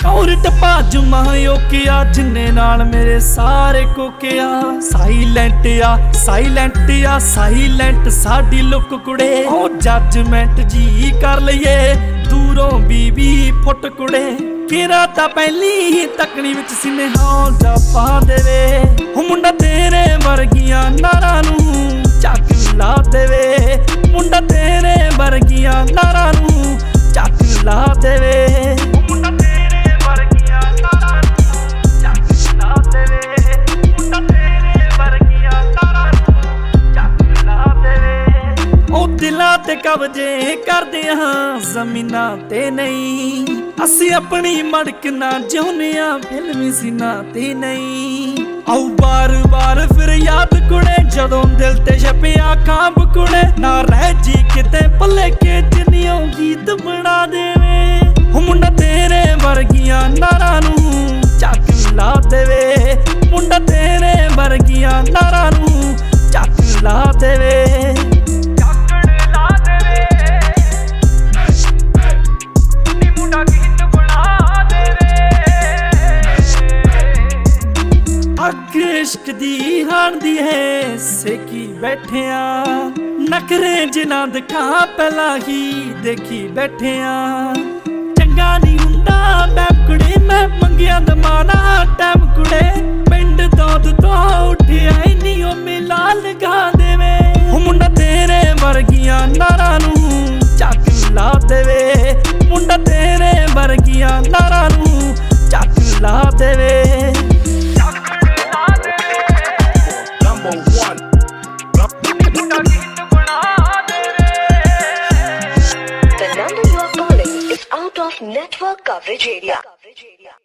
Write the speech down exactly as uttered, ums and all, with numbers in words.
और टप्पा जुमायो किया जिन्ने नाल मेरे सारे को किया साइलेंट आ साइलेंट आ साइलेंट साडी लुक कुड़े ओ जजमेंट जी कर लईए दूरों बीबी फुट कुड़े केरा ता पहली तकनी विच सीने हौंदा पा देवे ओ मुंडा तेरे वर्गियां नारां नूं झक ला देवे मुंडा तेरे वर्गियां नारां नूं झक ला देवे दिलां ते कब्जे करदे हां ज़मीनां ते नहीं असीं अपनी मड़क ना जिउंदे हां फिल्मी सीनां ते नहीं आऊ बार बार फिर याद कुड़े जदों दिल ते छपिया खांब कुड़े ना रह जी किते भुले के जिन्नियों गीत बना देवे ओ मुंडा तेरे वर्गियां नारां नूं झक ला देवे मुंडा तेरे वर्गियां नारां नूं झक ला देवे इश्क दी हाण दी है सेकी बैठिया नखरे जिन्हां दिखा पहला ही देखी बैठिया चंगा नहीं हुंदा बैब कुड़े मैं मंगिया दमाना टैम कुड़े पिंड दौद तो उठिया इन्नी ओ मिला लगा देवे ओ मुंडा तेरे वर्गियां नारां नूं झक ला देवे मुंडा तेरे वर्गियां नारां नूं झक ला देवे Network coverage area.